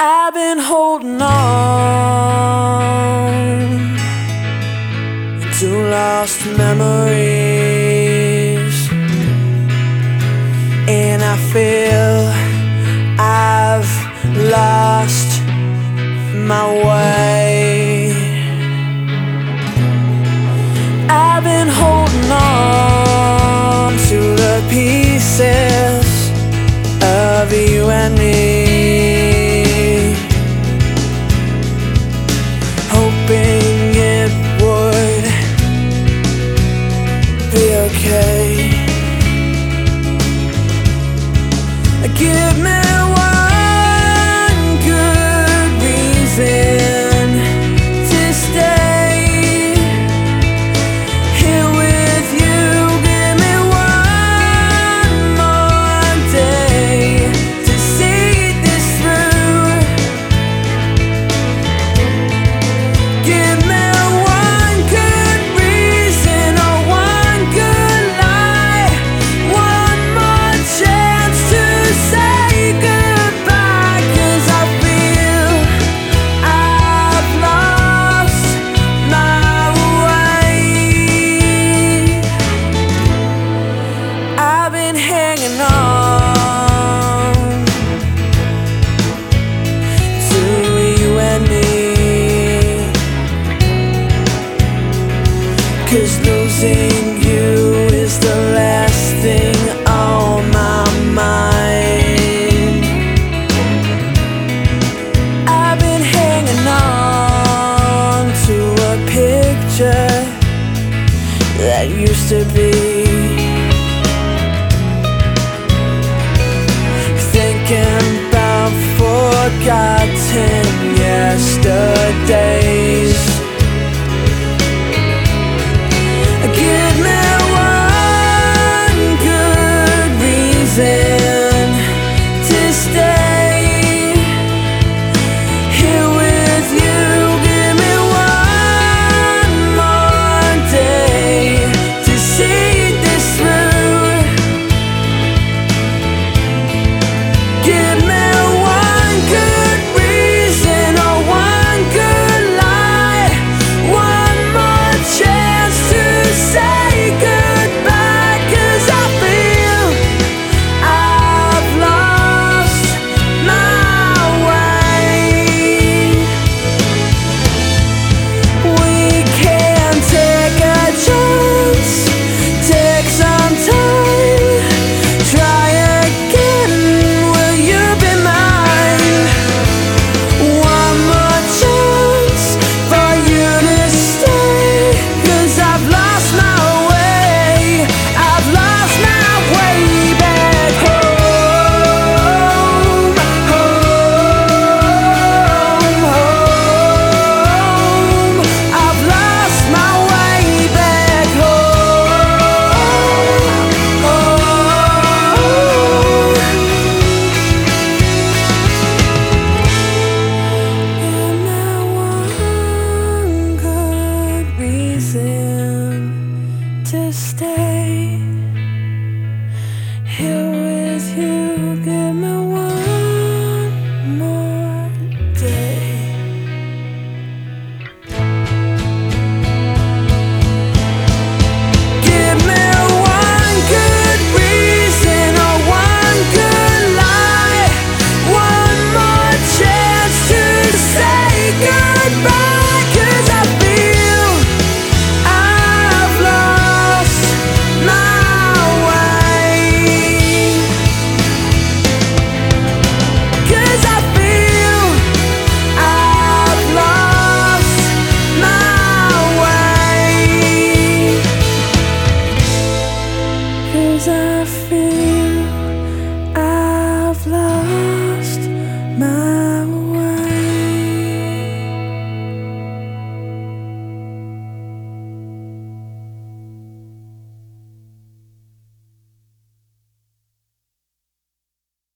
I've been holding on to lost memories, and I feel I've lost my way. I've been holding on to the pieces of you and me, hoping it would be okay. Give me one good reason to stay here with you. Give me one more day to see this through. Give me one good reason or one good lie, one more chance to say goodbye, 'cause I feel I've lost my way. I've been hanging on to you and me, 'cause losing you is the last thing on my mind. I've been hanging on to a picture that used to be, thinking about forgotten yesterday.